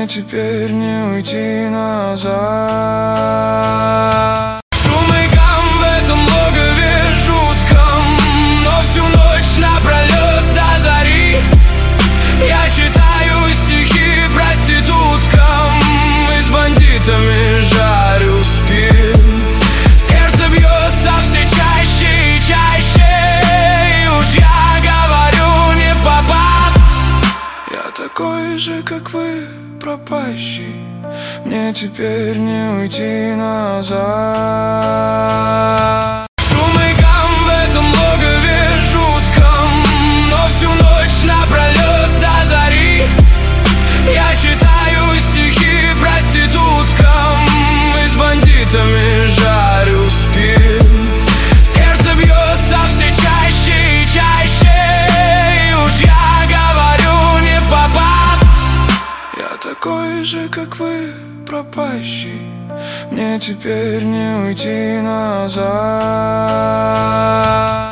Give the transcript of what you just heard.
теперь не уйти назад. Шум и гам в этом логове жутком, но всю ночь напролет до зари я читаю стихи проституткам и с бандитами жарю спирт. Сердце бьется все чаще и чаще, и уж я говорю не впопад. Я такой же, как вы, пропащий, мне теперь не уйти назад. Шум и гам в этом логове жутком, но всю ночь напролет до зари я читаю стихи проституткам и с бандитами жарю спирт. Сердце бьется все чаще и чаще, и уж я говорю не впопад. Я такой же, как вы, пропащий, мне теперь не уйти назад.